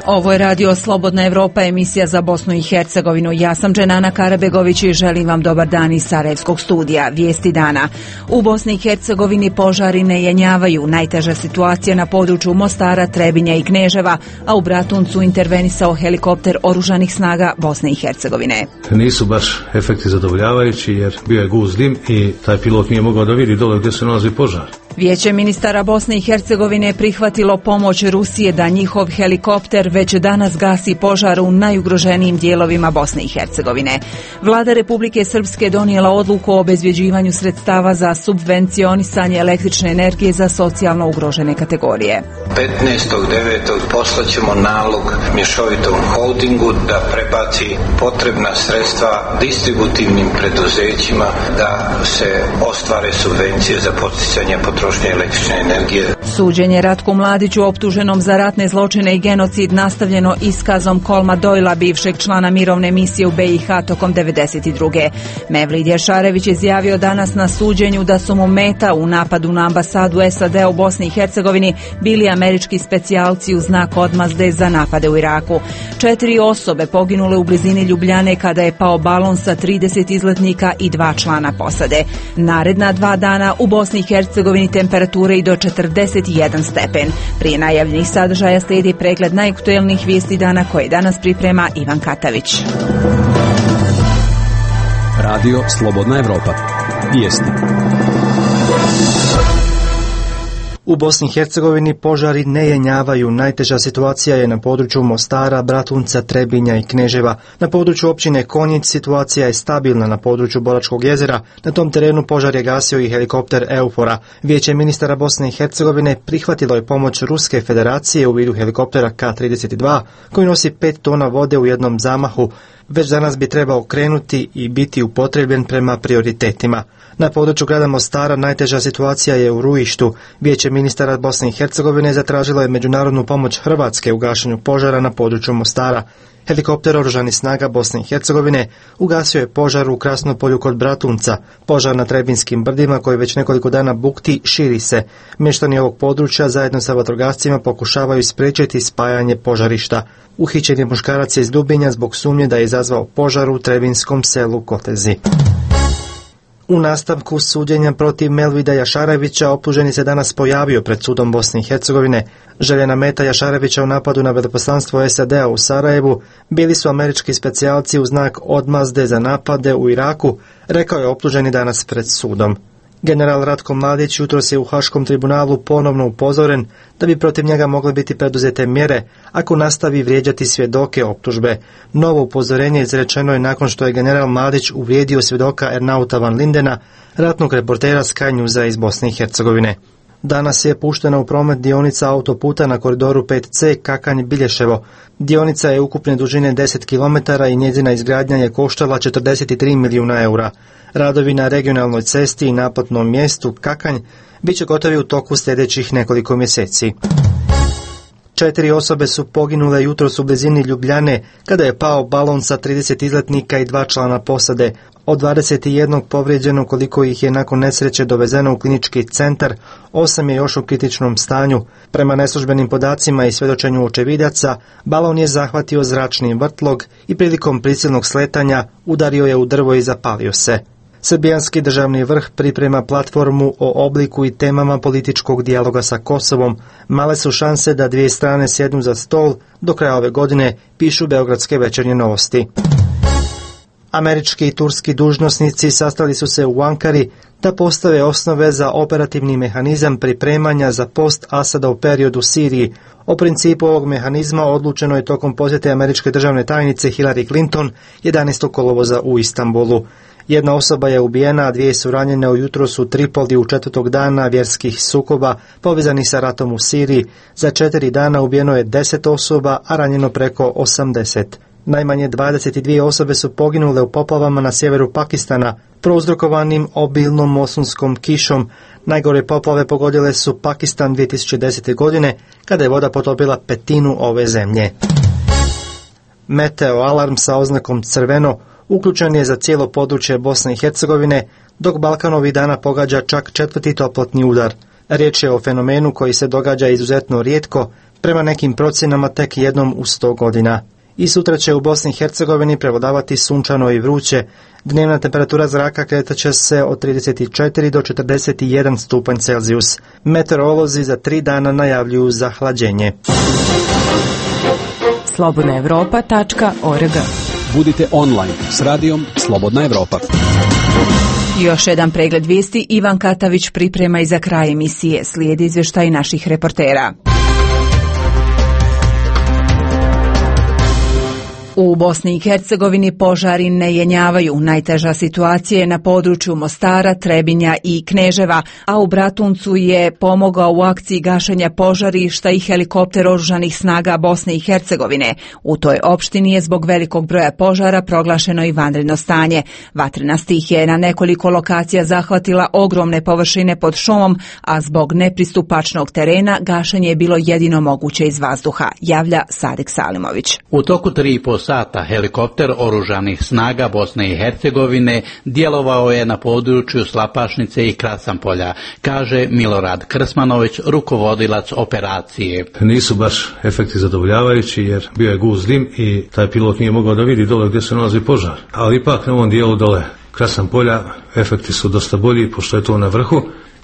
Ovo je Radio Slobodna Evropa, emisija za Bosnu i Hercegovinu. Ja sam Dženana Karabegović i želim vam dobar dan iz Sarajevskog studija. Vijesti dana. U Bosni i Hercegovini požari ne jenjavaju. Najteža situacija na području Mostara, Trebinja i Kneževa, a u Bratuncu intervenisao helikopter oružanih snaga Bosne i Hercegovine. Nisu baš efekti zadovoljavajući jer bio je gust dim i taj pilot nije mogao da vidi dole gdje se nalazi požar. Vijeće ministara Bosne i Hercegovine je prihvatilo pomoć Rusije da njihov helikopter već danas gasi požar u najugroženijim dijelovima Bosne i Hercegovine. Vlada Republike Srpske donijela odluku o obezbjeđivanju sredstava za subvencionisanje električne energije za socijalno ugrožene kategorije. 15.9. poslaćemo nalog mješovitom holdingu da prebaci potrebna sredstva distributivnim preduzećima da se ostvare subvencije za podsticanje potrošnje električne energije. Suđenje Ratku Mladiću optuženom za ratne zločine i genocid nastavljeno iskazom Kolma Dojla, bivšeg člana mirovne misije u BiH tokom 1992. Mevlid Jašarević izjavio danas na suđenju da su mu meta u napadu na ambasadu SAD u Bosni i Hercegovini bili američki specijalci u znak odmazde za napade u Iraku. 4 osobe poginule u blizini Ljubljane kada je pao balon sa 30 izletnika i 2 člana posade. Naredna 2 dana u Bosni i Hercegovini temperature i do 41 stepen. Prije najavljenih sadržaja slijedi pregled najaktuelnijih vijesti dana koje danas priprema Ivan Katavić. Radio Slobodna Evropa. Vijesti. U Bosni i Hercegovini požari ne jenjavaju. Najteža situacija je na području Mostara, Bratunca, Trebinja i Kneževa. Na području općine Konjic situacija je stabilna. Na području Boračkog jezera na tom terenu požar je gasio i helikopter Eufora. Vijeće ministara Bosne i Hercegovine prihvatilo je pomoć Ruske federacije u vidu helikoptera K-32 koji nosi 5 tona vode u jednom zamahu. Već danas bi trebao krenuti i biti upotrebljen prema prioritetima. Na području grada Mostara najteža situacija je u Ruištu. Vijeće ministara Bosne i Hercegovine zatražilo je međunarodnu pomoć Hrvatske u gašenju požara na području Mostara. Helikopter oružanih snaga Bosne i Hercegovine ugasio je požar u Krasnopolju kod Bratunca. Požar na Trebinskim brdima koji već nekoliko dana bukti širi se. Mještani ovog područja zajedno sa vatrogascima pokušavaju spriječiti spajanje požarišta. Uhićen je muškarac iz Dubinja zbog sumnje da je izazvao požar u trebinskom selu Kotezi. U nastavku suđenja protiv Melvida Jašarevića optuženi se danas pojavio pred sudom Bosne i Hercegovine. Željena meta Jašarevića u napadu na veleposlanstvo SAD-a u Sarajevu bili su američki specijalci u znak odmazde za napade u Iraku, rekao je optuženi danas pred sudom. General Ratko Mladić jutros je u Haškom tribunalu ponovno upozoren da bi protiv njega mogle biti preduzete mjere ako nastavi vrijeđati svjedoke optužbe. Novo upozorenje izrečeno je nakon što je general Mladić uvrijedio svjedoka Ernauta van Lindena, ratnog reportera Sky Newsa iz Bosne i Hercegovine. Danas je puštena u promet dionica autoputa na koridoru 5C Kakanj-Bilješevo. Dionica je ukupne dužine 10 km i njezina izgradnja je koštala 43 milijuna eura. Radovi na regionalnoj cesti i naplatnom mjestu Kakanj bit će gotovi u toku sljedećih nekoliko mjeseci. 4 osobe su poginule jutros u blizini Ljubljane kada je pao balon sa 30 izletnika i 2 člana posade. Od 21 povrijeđeno, koliko ih je nakon nesreće dovezeno u klinički centar, 8 je još u kritičnom stanju. Prema neslužbenim podacima i svjedočenju očevidaca, balon je zahvatio zračni vrtlog i prilikom prisilnog sletanja udario je u drvo i zapalio se. Srbijanski državni vrh priprema platformu o obliku i temama političkog dijaloga sa Kosovom. Male su šanse da 2 strane sjednu za stol do kraja ove godine, pišu beogradske Večernje novosti. Američki i turski dužnosnici sastali su se u Ankari da postave osnove za operativni mehanizam pripremanja za post-Asadov period u Siriji. O principu ovog mehanizma odlučeno je tokom posjete američke državne tajnice Hillary Clinton 11. kolovoza u Istanbulu. Jedna osoba je ubijena, a 2 su ranjene ujutros u Tripoli u 4. dana vjerskih sukoba povezanih sa ratom u Siriji. Za 4 dana ubijeno je 10 osoba, a ranjeno preko 80. Najmanje 22 osobe su poginule u poplavama na sjeveru Pakistana, prouzrokovanim obilnom monsunskom kišom. Najgore poplave pogodile su Pakistan 2010. godine, kada je voda potopila 1/5 ove zemlje. Meteo alarm sa oznakom crveno uključen je za cijelo područje Bosne i Hercegovine, dok Balkan ovih dana pogađa čak 4. toplotni udar. Riječ je o fenomenu koji se događa izuzetno rijetko, prema nekim procjenama tek jednom u 100 godina. I sutra će u Bosni i Hercegovini prevladavati sunčano i vruće. Dnevna temperatura zraka kretaće se od 34 do 41 stupanj Celzijus. Meteorolozi za 3 dana najavljuju zahlađenje. slobodnaevropa.org. Budite online s radijom Slobodna Evropa. Još jedan pregled vijesti Ivan Katavić priprema i za kraj emisije. Slijedi izvještaj naših reportera. U Bosni i Hercegovini požari ne jenjavaju. Najteža situacija je na području Mostara, Trebinja i Kneževa, a u Bratuncu je pomogao u akciji gašenja požarišta i helikopter oružanih snaga Bosne i Hercegovine. U toj opštini je zbog velikog broja požara proglašeno i vanredno stanje. Vatrena stihija je na nekoliko lokacija zahvatila ogromne površine pod šumom, a zbog nepristupačnog terena gašenje je bilo jedino moguće iz vazduha, javlja Sadik Salimović. U toku 3,5 sata helikopter oružanih snaga Bosne i Hercegovine djelovao je na području Slapašnice i Krasanpolja, kaže Milorad Krsmanović, rukovodilac operacije. Nisu baš efekti zadovoljavajući jer bio je gust dim i taj pilot nije mogao da vidi dole gdje se nalazi požar. Ali ipak na ovom dijelu dole Krasanpolja efekti su dosta bolji pošto je to na vrhu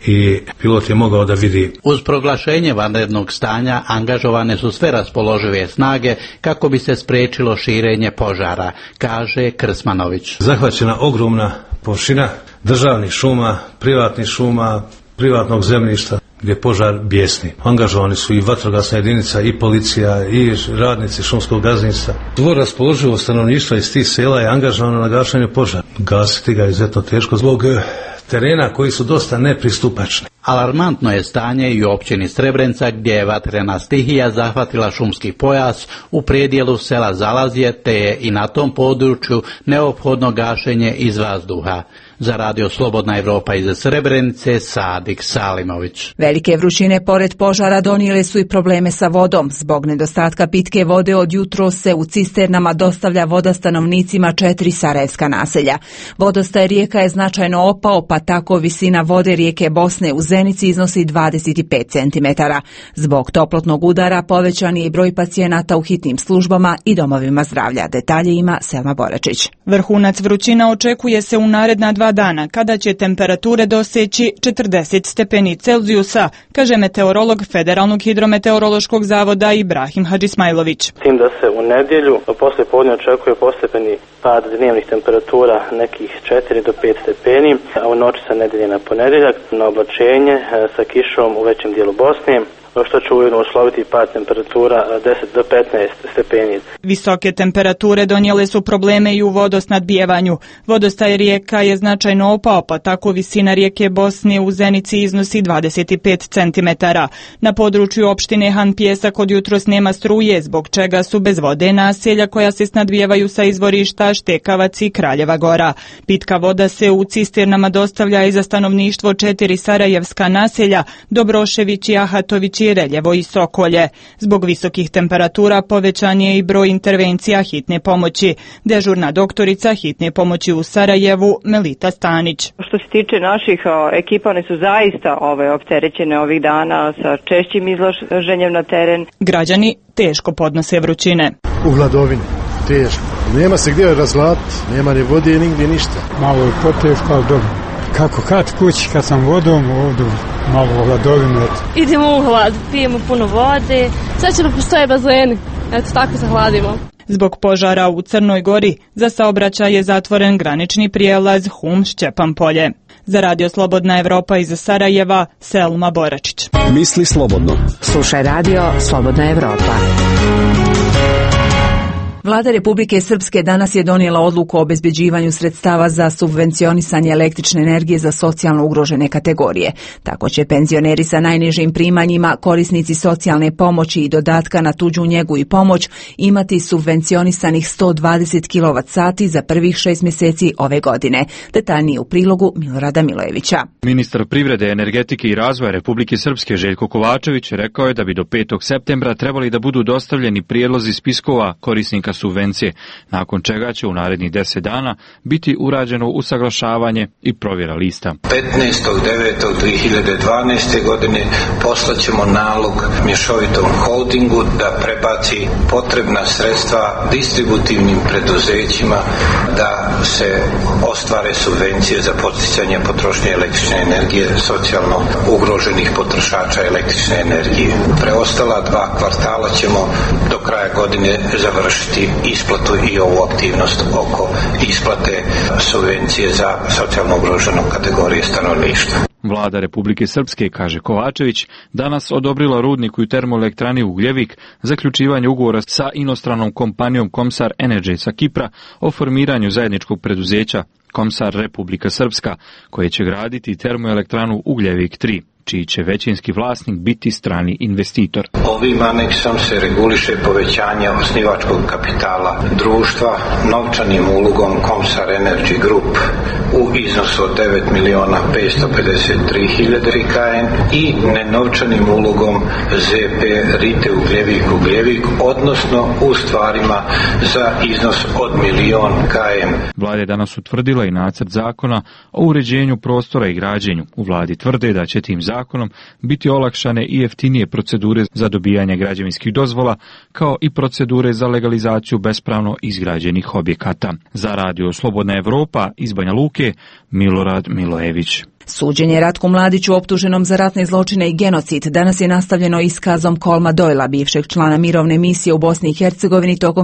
i pilot je mogao da vidi. Uz proglašenje vanrednog stanja angažovane su sve raspoložive snage kako bi se spriječilo širenje požara, kaže Krsmanović. Zahvaćena ogromna površina državnih šuma, privatnih šuma, privatnog zemljišta gdje požar bijesni. Angažovani su i vatrogasna jedinica, i policija, i radnici šumskog gazdinstva. Svo raspoloživo stanovništva iz tih sela je angažovano na gašenju požara. Gasiti ga je izuzetno teško zbog terena koji su dosta nepristupačni. Alarmantno je stanje i u općini Srebrenica gdje je vatrena stihija zahvatila šumski pojas u predjelu sela Zalazje, te je i na tom području neophodno gašenje iz vazduha. Za radio Slobodna Evropa iz Srebrenice, Sadik Salimović. Velike vrućine pored požara donijele su i probleme sa vodom. Zbog nedostatka pitke vode od jutros se u cisternama dostavlja voda stanovnicima 4 sarajevska naselja. Vodostaj rijeka je značajno opao, pa tako visina vode rijeke Bosne u Zenici iznosi 25 cm. Zbog toplotnog udara povećan je i broj pacijenata u hitnim službama i domovima zdravlja. Detalje ima Selma Boračić. Vrhunac vrućina očekuje se u naredna 2 dana, kada će temperature doseći 40 stepeni Celzijusa, kaže meteorolog Federalnog hidrometeorološkog zavoda Ibrahim Hadžismajlović. Tim da se u nedjelju posle podne očekuje postepeni pad dnevnih temperatura nekih 4 do 5 stepeni, a u noći sa nedjelje na ponedjeljak na oblačenje sa kišom u većem dijelu Bosne, što će ujedno usloviti pad temperatura 10 do 15 stepeni. Visoke temperature donijele su probleme i u vodosnadbijevanju. Vodostaj rijeka je značajno opao, pa tako visina rijeke Bosne u Zenici iznosi 25 cm. Na području opštine Han Pijesak od jutros nema struje, zbog čega su bez vode naselja koja se snadbijevaju sa izvorišta Štekavac i Kraljeva Gora. Pitka voda se u cisternama dostavlja i za stanovništvo 4 sarajevska naselja, Dobrošević i Ahatović i Reljevo i Sokolje. Zbog visokih temperatura povećan je i broj intervencija hitne pomoći. Dežurna doktorica hitne pomoći u Sarajevu Melita Stanić. Što se tiče naših ekipa, one su zaista opterećene ovih dana sa češćim izlaženjem na teren. Građani teško podnose vrućine. U hladovini, teško. Nema se gdje razvlatiti, nema ni vode, nigdje ništa. Malo je poteško, ali dobro. Kako kad kući, kad sam vodom, ovdje malo hladovine. Idemo u hlad, pijemo puno vode, sad će da postoje bazeni, eto tako se hladimo. Zbog požara u Crnoj Gori za saobraćaj je zatvoren granični prijelaz Hum-Šćepan-Polje. Za radio Slobodna Evropa iz Sarajeva, Selma Boračić. Misli slobodno. Slušaj radio Slobodna Evropa. Vlada Republike Srpske danas je donijela odluku o obezbeđivanju sredstava za subvencionisanje električne energije za socijalno ugrožene kategorije. Tako će penzioneri sa najnižim primanjima, korisnici socijalne pomoći i dodatka na tuđu njegu i pomoć imati subvencionisanih 120 kWh za prvih 6 mjeseci ove godine. Detaljnije u prilogu Milorada Milojevića. Ministar privrede, energetike i razvoja Republike Srpske Željko Kovačević rekao je da bi do 5. septembra trebali da budu dostavljeni prijedlozi spiskova korisnika korisnika subvencije, nakon čega će u narednih 10 dana biti urađeno usaglašavanje i provjera lista. 15.9.2012. godine poslaćemo nalog mješovitom holdingu da prebaci potrebna sredstva distributivnim preduzećima da se ostvare subvencije za podsticanje potrošnje električne energije socijalno ugroženih potrošača električne energije. Preostala 2 kvartala ćemo do kraja godine završiti isplatu i ovu aktivnost oko isplate subvencije za socijalno ugroženu kategoriju stanovništva. Vlada Republike Srpske, kaže Kovačević, danas odobrila rudniku i termoelektrani Ugljevik zaključivanje ugovora sa inostranom kompanijom Komsar Energy sa Kipra o formiranju zajedničkog preduzeća Komsar Republika Srpska, koje će graditi termoelektranu Ugljevik 3. čiji će većinski vlasnik biti strani investitor. Ovim aneksom se reguliše povećanje osnivačkog kapitala društva novčanim ulogom Komsar Energy Group u iznosu od 9.553.000 RKN i nenovčanim ulogom ZP Rite Ugljevik, odnosno u stvarima za iznos od 1.000.000 KM. Vlada je danas utvrdila i nacrt zakona o uređenju prostora i građenju. U vladi tvrde da će tim zakonom biti olakšane i jeftinije procedure za dobijanje građevinskih dozvola, kao i procedure za legalizaciju bespravno izgrađenih objekata. Za Radio Slobodna Evropa iz Banja Luke, Milorad Milojević. Suđenje Ratku Mladiću optuženom za ratne zločine i genocid danas je nastavljeno iskazom Colma Doylea, bivšeg člana mirovne misije u Bosni i Hercegovini tokom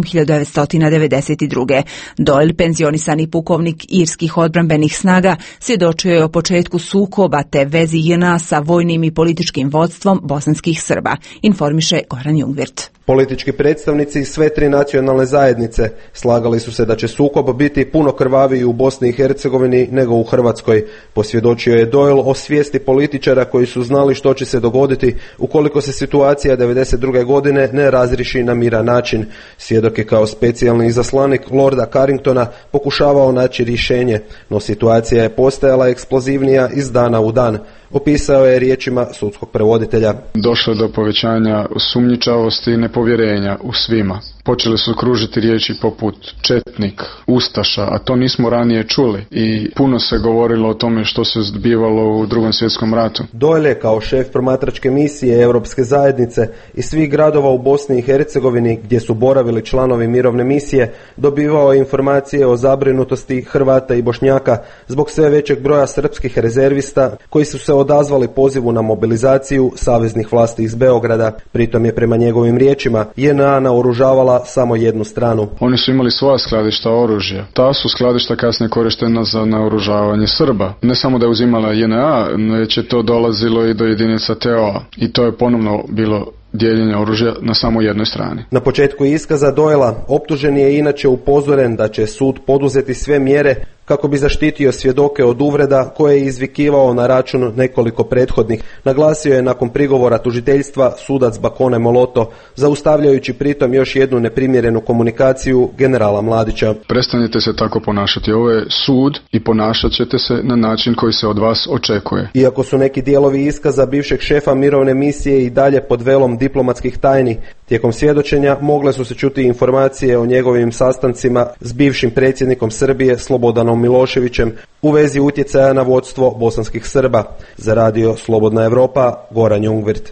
1992. Doyle, penzionisani pukovnik irskih odbrambenih snaga, svjedočio je o početku sukoba te vezi JNA sa vojnim i političkim vodstvom bosanskih Srba, informiše Goran Jungwirth. Politički predstavnici sve 3 nacionalne zajednice slagali su se da će sukob biti puno krvaviji u Bosni i Hercegovini nego u Hrvatskoj. Posvjedočio je Doyle o svijesti političara koji su znali što će se dogoditi ukoliko se situacija 1992. godine ne razriši na miran način. Svjedok je kao specijalni izaslanik Lorda Carringtona pokušavao naći rješenje, no situacija je postajala eksplozivnija iz dana u dan. Opisao je riječima sudskog prevoditelja. Došlo je do povećanja sumnjičavosti i nepovjerenja u svima. Počeli su kružiti riječi poput četnik, ustaša, a to nismo ranije čuli i puno se govorilo o tome što se zbivalo u Drugom svjetskom ratu. Doyle je kao šef promatračke misije Europske zajednice i svih gradova u Bosni i Hercegovini gdje su boravili članovi mirovne misije dobivao informacije o zabrinutosti Hrvata i Bošnjaka zbog sve većeg broja srpskih rezervista koji su se odazvali pozivu na mobilizaciju saveznih vlasti iz Beograda. Pritom je prema njegovim riječima JNA naoružavala samo jednu stranu. Oni su imali svoja skladišta oružja. Ta su skladišta kasnije korištena za naoružavanje Srba. Ne samo da je uzimala JNA, već je to dolazilo i do jedinica TO. I to je ponovno bilo dijeljenje oružja na samo jednoj strani. Na početku iskaza Doylea optužen je inače upozoren da će sud poduzeti sve mjere kako bi zaštitio svjedoke od uvreda koje je izvikivao na račun nekoliko prethodnih. Naglasio je nakon prigovora tužiteljstva sudac Bakone Moloto, zaustavljajući pritom još jednu neprimjerenu komunikaciju generala Mladića. Prestanite se tako ponašati. Ovo je sud i ponašat ćete se na način koji se od vas očekuje. Iako su neki dijelovi iskaza bivšeg šefa mirovne misije i dalje pod velom diplomatskih tajni, tijekom svjedočenja mogle su se čuti informacije o njegovim sastancima s bivšim predsjednikom Srbije Slobodanom Miloševićem u vezi utjecaja na vodstvo bosanskih Srba. Za Radio Slobodna Evropa, Goran Jungwirth.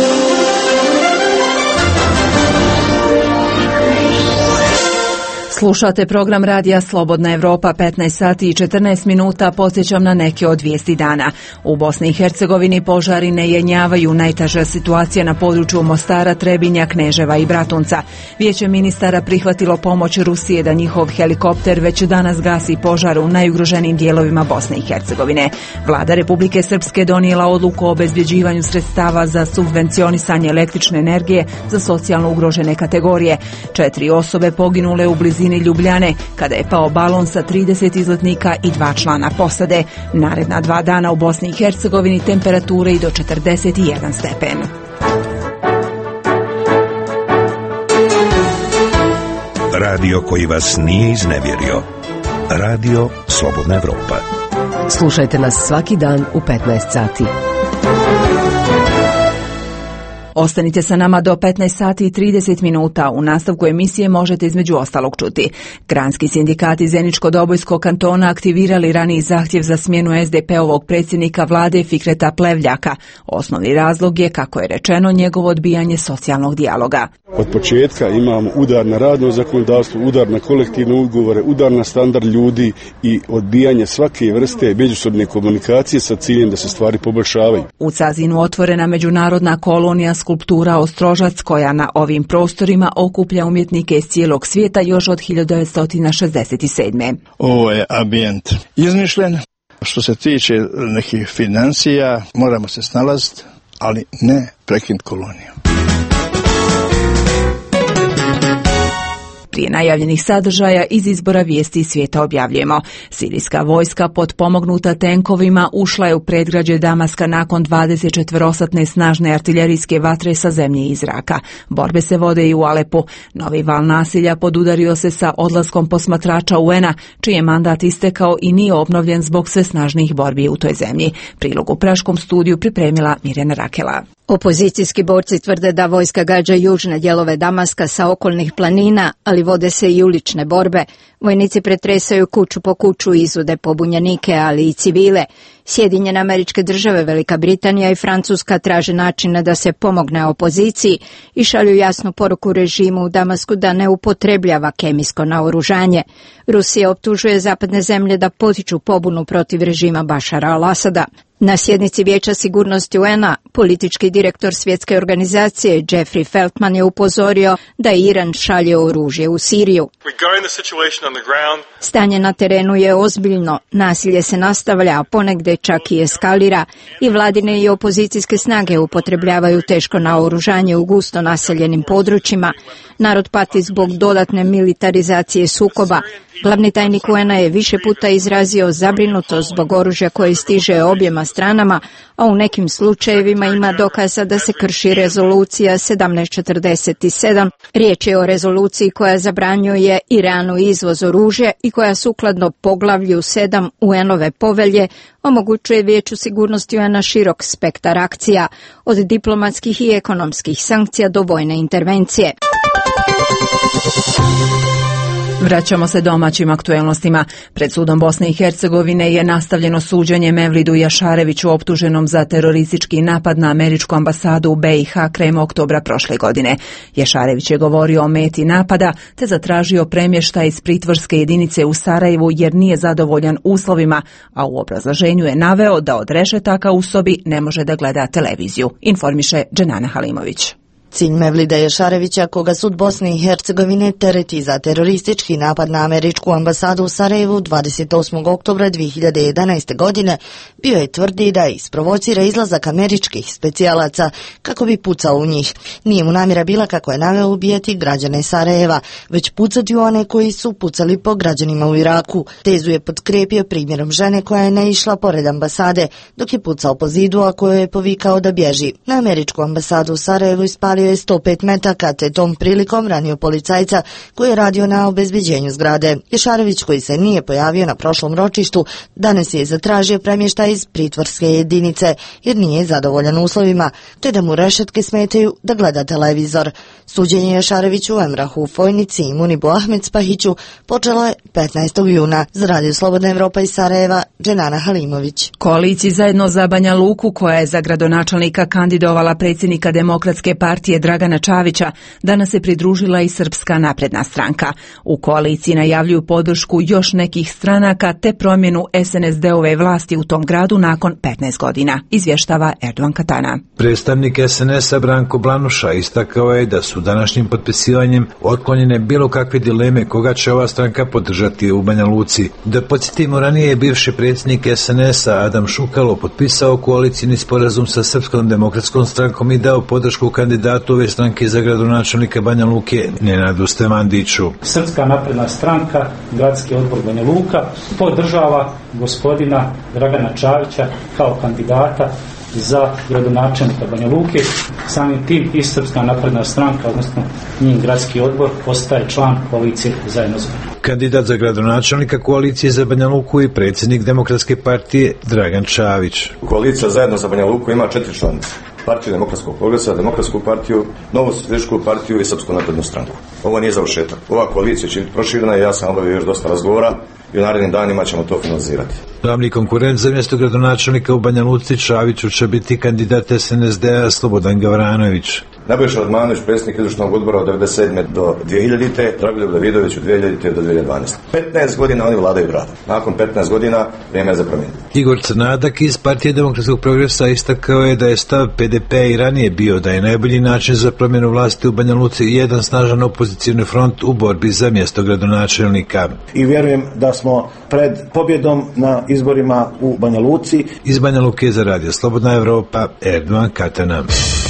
Slušate program Radija Slobodna Evropa, 15 sati i 14 minuta, podsjećam na neke od vijesti dana. U Bosni i Hercegovini požari ne jenjavaju, najteža situacija na području Mostara, Trebinja, Kneževa i Bratunca. Vijeće ministara prihvatilo pomoć Rusije da njihov helikopter već danas gasi požar u najugroženijim dijelovima Bosne i Hercegovine. Vlada Republike Srpske donijela odluku o obezbjeđivanju sredstava za subvencionisanje električne energije za socijalno ugrožene kategorije. 4 osobe poginule u blizini Ljubljane kada je pao balon sa 30 izletnika i 2 člana posade. Naredna 2 dana u Bosni i Hercegovini temperature i do 41 stepen. Radio koji vas nije iznevjerio. Radio Slobodna Evropa. Slušajte nas svaki dan u 15 sati. Ostanite sa nama do 15 sati i 30 minuta. U nastavku emisije možete između ostalog čuti. Granski sindikati Zeničko-Dobojskog kantona aktivirali raniji zahtjev za smjenu SDP-ovog predsjednika vlade Fikreta Plevljaka. Osnovni razlog je, kako je rečeno, njegovo odbijanje socijalnog dijaloga. Od početka imamo udar na radno zakonodavstvo, udar na kolektivne ugovore, udar na standard ljudi i odbijanje svake vrste međusobne komunikacije sa ciljem da se stvari poboljšavaju. U Cazinu otvorena međunarodna kolonija skulptura Ostrožac, koja na ovim prostorima okuplja umjetnike iz cijelog svijeta još od 1967. Ovo je ambijent izmišljen. Što se tiče nekih financija, moramo se snalaziti, ali ne prekinuti koloniju. Prije najavljenih sadržaja iz izbora vijesti svijeta objavljujemo. Sirijska vojska potpomognuta tenkovima ušla je u predgrađe Damaska nakon 24-satne snažne artiljerijske vatre sa zemlje i zraka. Borbe se vode i u Alepu. Novi val nasilja podudario se sa odlaskom posmatrača UN-a, čiji je mandat istekao i nije obnovljen zbog sve snažnijih borbi u toj zemlji. Prilog u Praškom studiju pripremila Mirjana Rakela. Opozicijski borci tvrde da vojska gađa južne dijelove Damaska sa okolnih planina, ali vode se i ulične borbe. Vojnici pretresaju kuću po kuću i izvode pobunjenike, ali i civile. Sjedinjene Američke Države, Velika Britanija i Francuska traže načine da se pomogne opoziciji i šalju jasnu poruku režimu u Damasku da ne upotrebljava kemijsko naoružanje. Rusija optužuje zapadne zemlje da potiču pobunu protiv režima Bašara al-Asada. Na sjednici Vijeća sigurnosti UN-a politički direktor svjetske organizacije Jeffrey Feltman je upozorio da Iran šalje oružje u Siriju. Stanje na terenu je ozbiljno, nasilje se nastavlja, a ponegdje čak i eskalira i vladine i opozicijske snage upotrebljavaju teško naoružanje u gusto naseljenim područjima. Narod pati zbog dodatne militarizacije sukoba. Glavni tajnik UN-a je više puta izrazio zabrinutost zbog oružja koje stiže objema stranama, a u nekim slučajevima ima dokaza da se krši rezolucija 1747. Riječ je o rezoluciji koja zabranjuje Iranu izvoz oružja i koja sukladno poglavlju 7 UN-ove povelje omogućuje Vijeću sigurnosti UN-a širok spektar akcija, od diplomatskih i ekonomskih sankcija do vojne intervencije. Vraćamo se domaćim aktuelnostima. Pred sudom Bosne i Hercegovine je nastavljeno suđenje Mevlidu Jašareviću optuženom za teroristički napad na američku ambasadu u BiH krajem oktobra prošle godine. Jašarević je govorio o meti napada te zatražio premještaj iz pritvorske jedinice u Sarajevu jer nije zadovoljan uslovima, a u obrazloženju je naveo da od rešetaka u sobi ne može da gleda televiziju, informiše Dženana Halimović. Cilj Mevlida Jašarevića, koga sud Bosne i Hercegovine tereti za teroristički napad na američku ambasadu u Sarajevu 28. oktobra 2011. godine, bio je tvrdi da isprovocira izlazak američkih specijalaca kako bi pucao u njih. Nije mu namjera bila, kako je naveo, ubijati građane Sarajeva, već pucati u one koji su pucali po građanima u Iraku. Tezu je potkrijepio primjerom žene koja je naišla pored ambasade, dok je pucao po zidu, a koju je povikao da bježi. Na američku ambasadu u Sarajevu ispalio je 105 metaka, te tom prilikom ranio policajca koji je radio na obezbeđenju zgrade. Jašarević, koji se nije pojavio na prošlom ročištu, danas je zatražio premještaj iz pritvorske jedinice jer nije zadovoljan uslovima, te da mu rešetke smetaju da gleda televizor. Suđenje Jašareviću u Emrahu, Fojnici i Munibu Ahmed Spahiću počelo je 15. juna. Za Radio Slobodna Evropa iz Sarajeva, Dženana Halimović. Koaliciji Zajedno za Banja Luku, koja je za gradonačelnika kandidovala predsjednika Demokratske partije Dragana Čavića, danas se pridružila i Srpska napredna stranka. U koaliciji najavljuju podršku još nekih stranaka te promjenu SNSD-ove vlasti u tom gradu nakon 15 godina, izvještava Erdogan Katana. Predstavnik SNS-a Branko Blanuša istakao je da su današnjim potpisivanjem otklonjene bilo kakve dileme koga će ova stranka podržati u Banja Luci. Da podsjetimo, ranije je bivši predsjednik SNS-a Adam Šukalo potpisao koalicijni sporazum sa Srpskom demokratskom strankom i dao podršku kandidatu ove stranke za gradonačelnika Banja Luke Nenadu Stevandiću. Srpska napredna stranka, gradski odbor Banja Luka, podržava gospodina Dragana Čavića kao kandidata za gradonačelnika Banja Luke. Samim tim i Srpska napredna stranka, odnosno njen gradski odbor, postaje član koalicije Zajedno za Banja Luku. Kandidat za gradonačelnika koalicije za Banja Luku i predsjednik Demokratske partije Dragan Čavić. Koalicija Zajedno za Banja Luku ima 4 članice. Partiju demokratskog progresa, Demokratsku partiju, Novu socijalističku partiju i Srpsku naprednu stranku. Ovo nije završetak. Ova koalicija će biti proširena i ja sam obavio još dosta razgovora i u narednim danima ćemo to finalizirati. Glavni konkurent za mjesto gradonačelnika u Banja Luci Čaviću će biti kandidat SNSD-a Slobodan Gavranović. Nebojša Radmanović, predsjednik izvršnog odbora od 1997. do 2000. Dragoljub Davidović od 2000. do 2012. 15 godina oni vladaju gradom. Nakon 15 godina vrijeme je za promjenu. Igor Crnadak iz Partije demokratskog progresa istakao je da je stav PDP i ranije bio da je najbolji način za promjenu vlasti u Banja Luci jedan snažan opozicioni front u borbi za mjesto gradonačelnika. I vjerujem da smo pred pobjedom na izborima u Banja Luci. Iz Banja Luke za radio Slobodna Evropa, Erdogan Katana.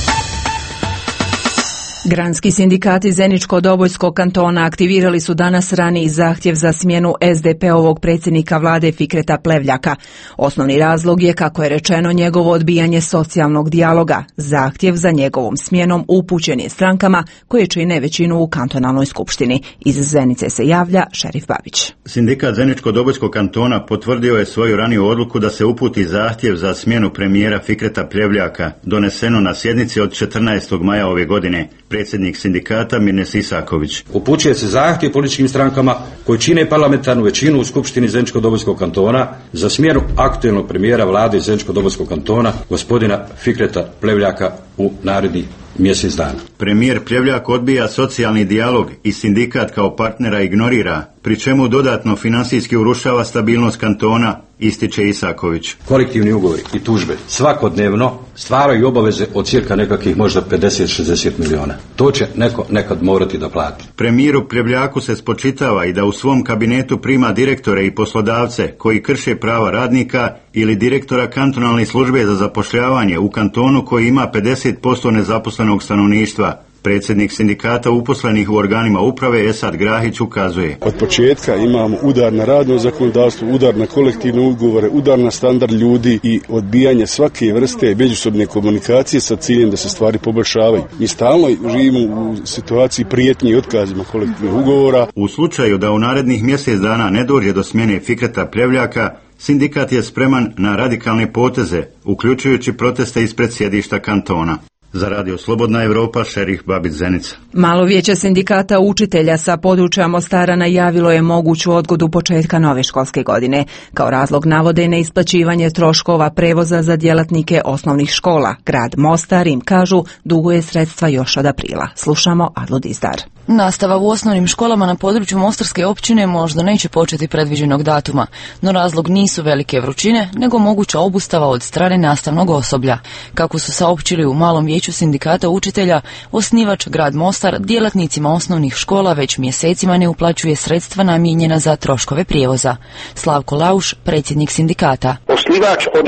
Granski sindikati Zeničko-Dobojskog kantona aktivirali su danas raniji zahtjev za smjenu SDP-ovog predsjednika vlade Fikreta Plevljaka. Osnovni razlog je, kako je rečeno, njegovo odbijanje socijalnog dijaloga. Zahtjev za njegovom smjenom upućen je strankama koje čine većinu u kantonalnoj skupštini. Iz Zenice se javlja Šerif Babić. Sindikat Zeničko-Dobojskog kantona potvrdio je svoju raniju odluku da se uputi zahtjev za smjenu premijera Fikreta Plevljaka, doneseno na sjednici od 14. maja ove godine. Predsjednik sindikata Mirnes Isaković. Upućuje se zahtjev političkim strankama koji čine parlamentarnu većinu u Skupštini Zeničko-Dobojskog kantona za smjenu aktuelnog premijera vlade Zeničko-Dobojskog kantona, gospodina Fikreta Plevljaka, u narednih mjesec dana. Premijer Plevljak odbija socijalni dijalog i sindikat kao partnera ignorira, pri čemu dodatno financijski urušava stabilnost kantona, ističe Isaković. Kolektivni ugovori i tužbe svakodnevno stvaraju obaveze od cirka nekakvih možda 50-60 miliona. To će neko nekad morati da plati. Premijeru Plevljaku se spočitava i da u svom kabinetu prima direktore i poslodavce koji krše prava radnika ili direktora kantonalne službe za zapošljavanje u kantonu koji ima 50% nezaposlenog stanovništva. Predsjednik sindikata uposlenih u organima uprave Esad Grahić ukazuje. Od početka imamo udar na radno zakonodavstvo, udar na kolektivne ugovore, udar na standard ljudi i odbijanje svake vrste međusobne komunikacije sa ciljem da se stvari poboljšavaju. Mi stalno živimo u situaciji prijetnji i otkazima kolektivnih ugovora. U slučaju da u narednih mjesec dana ne dođe do smjene Fikreta Plevljaka, sindikat je spreman na radikalne poteze, uključujući proteste ispred sjedišta kantona. Za radio Slobodna Evropa, Šerif Babić, Zenica. Malo vijeće sindikata učitelja sa područja Mostara najavilo je moguću odgodu početka nove školske godine. Kao razlog navode neisplaćivanje troškova prevoza za djelatnike osnovnih škola. Grad Mostar, im kažu, duguje sredstva još od aprila. Slušamo Adlu Dizdar. Nastava u osnovnim školama na području Mostarske općine možda neće početi predviđenog datuma, no razlog nisu velike vrućine, nego moguća obustava od strane nastavnog osoblja. Kako su saopćili u malom vijeću sindikata učitelja, osnivač grad Mostar djelatnicima osnovnih škola već mjesecima ne uplaćuje sredstva namijenjena za troškove prijevoza. Slavko Lauš, predsjednik sindikata. Osnivač od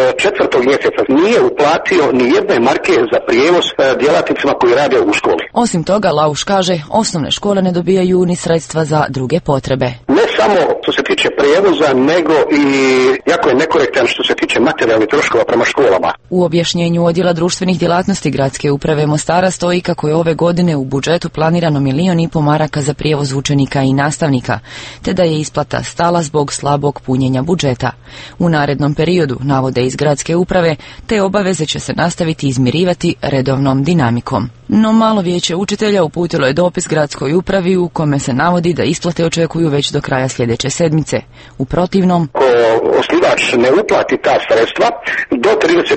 4. mjeseca nije uplatio ni jedne marke za prijevoz djelatnicima koji rade u školi. Osim toga, Lauš kaže, osnovne škole ne dobijaju ni sredstva za druge potrebe. Ne samo što se tiče prijevoza, nego i jako je nekorektan što se tiče materijalnih troškova prema školama. U objašnjenju odjela društvenih djelatnosti gradske uprave Mostara stoji kako je ove godine u budžetu planirano 1,5 milijuna maraka za prijevoz učenika i nastavnika, te da je isplata stala zbog slabog punjenja budžeta. U narednom periodu, navode iz gradske uprave, te obaveze će se nastaviti izmirivati redovnom dinamikom. No malo vijeće učitelja uputilo je dopis gradskoj upravi u kome se navodi da isplate očekuju već do kraja sljedeće sedmice. U protivnom, osnivač ne uplati ta sredstva do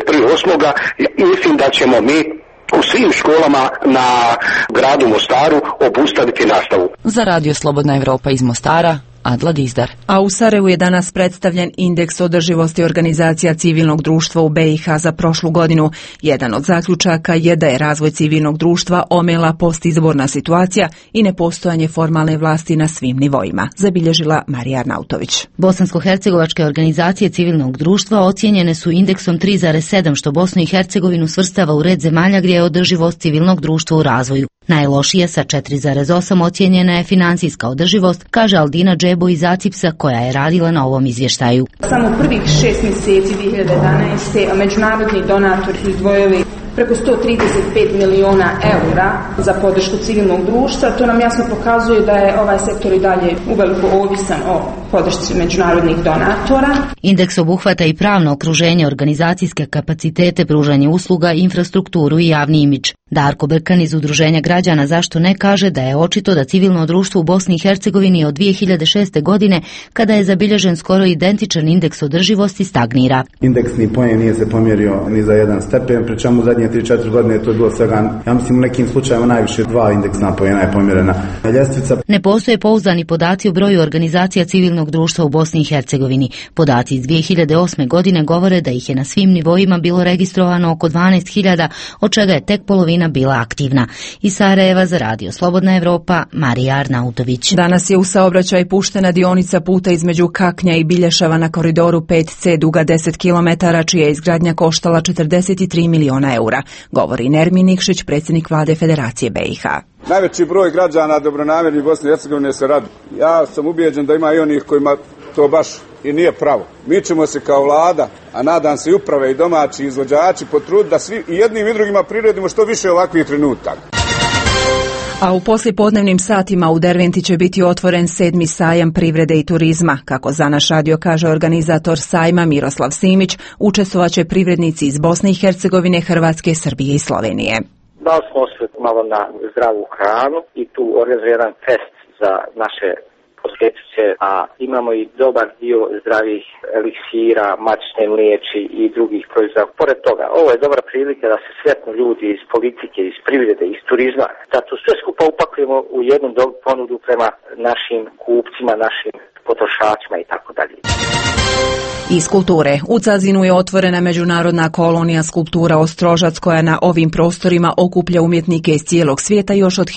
31.8. mislim da ćemo mi u svim školama na gradu Mostaru obustaviti nastavu. Za radio Slobodna Evropa iz Mostara, Adla Dizdar. A u Sarajevu je danas predstavljen indeks održivosti organizacija civilnog društva u BiH za prošlu godinu. Jedan od zaključaka je da je razvoj civilnog društva omela postizborna situacija i nepostojanje formalne vlasti na svim nivoima, zabilježila Marija Arnautović. Bosansko-hercegovačke organizacije civilnog društva ocijenjene su indeksom 3,7, što Bosnu i Hercegovinu svrstava u red zemalja gdje je održivost civilnog društva u razvoju. Najlošije sa 4,8 ocijenjena je financijska održivost, kaže Aldina Džebo iz ACIPS-a koja je radila na ovom izvještaju. Samo prvih 6 mjeseci 2011. a međunarodni donatori izdvojili preko 135 miliona eura za podršku civilnog društva. To nam jasno pokazuje da je ovaj sektor i dalje uveliko ovisan o podršci međunarodnih donatora. Indeks obuhvata i pravno okruženje, organizacijske kapacitete, pružanje usluga, infrastrukturu i javni imidž. Darko Brkan iz Udruženja građana Zašto ne kaže da je očito da civilno društvo u Bosni i Hercegovini od 2006. godine, kada je zabilježen skoro identičan indeks održivosti, stagnira. Indeksni poen nije se pomjerio ni za jedan stepen, pri čemu zadnje 3-4 godine to je bilo svega, ja mislim u nekim slučajevima najviše 2 indeksna poena je pomjerena ljestvica. Ne postoje pouzdani podaci o broju organizacija civilnog društva u Bosni i Hercegovini. Podaci iz 2008. godine govore da ih je na svim nivoima bilo registrovano oko 12.000, od čega je tek polovina bila aktivna. Iz Sarajeva za Radio Slobodna Evropa, Marija Arnautović. Danas je u saobraćaj puštena dionica puta između Kaknja i Bilješava na koridoru 5C duga 10 km, čija je izgradnja koštala 43 miliona eura, govori Nermin Nikšić, predsjednik vlade Federacije BiH. Najveći broj građana dobronamjernih Bosne i Hercegovine se radi. Ja sam ubijeđen da ima i onih kojima to baš i nije pravo. Mi ćemo se kao vlada, a nadam se i uprave i domaći izvođači potruditi da svi i jednim i drugima priredimo što više ovakvih trenutaka. A u poslijepodnevnim satima u Derventi će biti otvoren 7. sajam privrede i turizma. Kako za naš radio kaže organizator sajma Miroslav Simić, učestvovaće privrednici iz Bosne i Hercegovine, Hrvatske, Srbije i Slovenije. Dali smo osvrt malo na zdravu hranu i tu organizuje jedan test za naše posjetitelje, a imamo i dobar dio zdravih eliksira, mačne mliječi i drugih proizvoda. Pored toga, ovo je dobra prilika da se sretnu ljudi iz politike, iz privrede, iz turizma, da to sve skupa upakujemo u jednu ponudu prema našim kupcima, našim potrošačima i tako dalje. Iz kulture. U Cazinu je otvorena međunarodna kolonija skulptura Ostrožac, koja na ovim prostorima okuplja umjetnike iz cijelog svijeta još od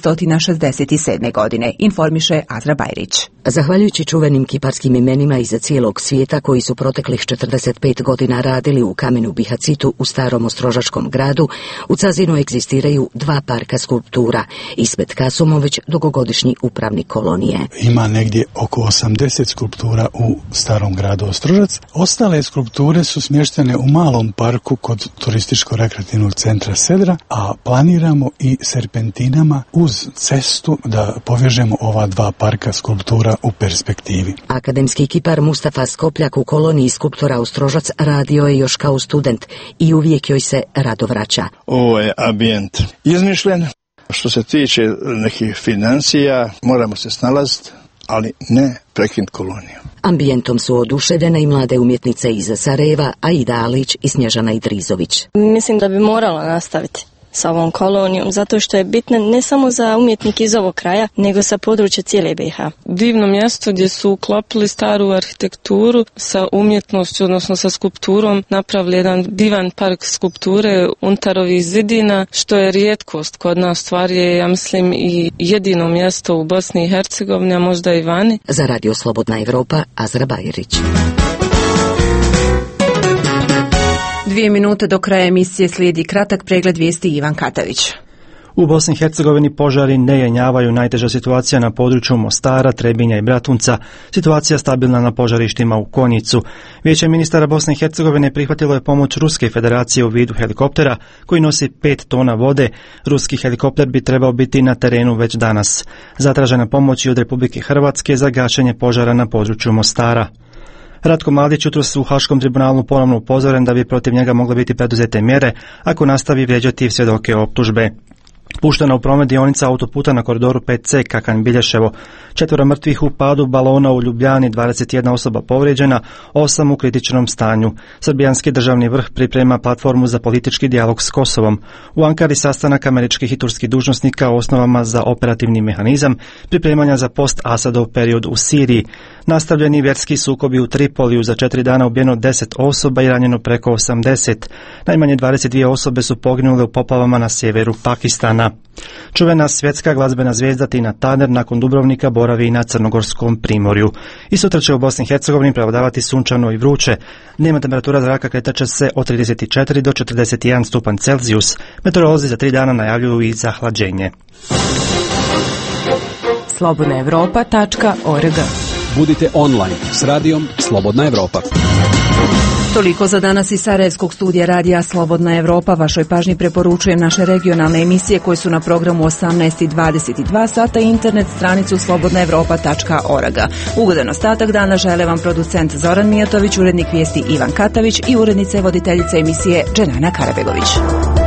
1967. godine, informiše Azra Bajrić. Zahvaljujući čuvenim kiparskim imenima iza cijelog svijeta koji su proteklih 45 godina radili u kamenu Bihacitu u starom ostrožačkom gradu, u Cazinu egzistiraju 2 parka skulptura. Ismet Kasumović, dugogodišnji upravnik kolonije. Ima negdje oko 80 skulptura u starom gradu Ostrožac. Ostale skulpture su smještene u malom parku kod turističko-rekreativnog centra Sedra, a planiramo i serpentinama uz cestu da povežemo ova 2 parka skulptura u perspektivi. Akademski kipar Mustafa Skopljak u koloniji skulptora Ostrožac radio je još kao student i uvijek joj se rado vraća. Ovo je ambijent izmišljen. Što se tiče nekih financija, moramo se snalaziti, ali ne prekinuti koloniju. Ambijentom su oduševljene i mlade umjetnice iz Sarajeva, Aida Alić i Snježana Idrizović. Mislim da bi morala nastaviti sa ovom kolonijom, zato što je bitna ne samo za umjetnike iz ovog kraja, nego sa područja cijele BiH. Divno mjesto gdje su uklopili staru arhitekturu sa umjetnošću, odnosno sa skulpturom, napravili jedan divan park skulpture unutar ovih zidina, što je rijetkost kod nas, stvar je, ja mislim, i jedino mjesto u Bosni i Hercegovini, a možda i vani. Za Radio Slobodna Evropa, Azra Bajrić. 2 minute do kraja emisije slijedi kratak pregled vijesti Ivan Katavić. U Bosni i Hercegovini požari ne jenjavaju, najteža situacija na području Mostara, Trebinja i Bratunca, situacija stabilna na požarištima u Konjicu. Vijeće ministara Bosne i Hercegovine prihvatilo je pomoć Ruske federacije u vidu helikoptera koji nosi 5 tona vode. Ruski helikopter bi trebao biti na terenu već danas. Zatražena pomoć je od Republike Hrvatske za gašenje požara na području Mostara. Ratko Mladić jutros u Haškom tribunalu ponovno upozoren da bi protiv njega mogle biti preduzete mjere ako nastavi vrijeđati svjedoke optužbe. Puštena u promet dionica autoputa na koridoru 5C Kakanj-Bilješevo. 4 mrtvih u padu balona u Ljubljani, 21 osoba povrijeđena, 8 u kritičnom stanju. Srbijanski državni vrh priprema platformu za politički dijalog s Kosovom. U Ankari sastanak američkih i turskih dužnosnika o osnovama za operativni mehanizam pripremanja za post-Asadov period u Siriji. Nastavljeni vjerski sukobi u Tripoliju, za 4 dana ubijeno 10 osoba i ranjeno preko 80. Najmanje 22 osobe su poginule u poplavama na sjeveru Pakistana. Čuvena svjetska glazbena zvijezda Tina Turner nakon Dubrovnika boravi i na Crnogorskom primorju. I sutra će u Bosni i Hercegovini prevladavati sunčano i vruće. Dnevna temperatura zraka kretat će se od 34 do 41 stupanj Celzijus. Meteorolozi za 3 dana najavljuju i zahlađenje. Slobodnaevropa.org Budite online s radijom Slobodna Evropa. Toliko za danas iz Sarajevskog studija radija Slobodna Evropa. Vašoj pažnji preporučujem naše regionalne emisije koje su na programu 18:22 sata i internet stranicu slobodnaevropa.org. Ugodan ostatak dana žele vam producent Zoran Mijatović, urednik vijesti Ivan Katavić i urednica i voditeljica emisije Dženana Karabegović.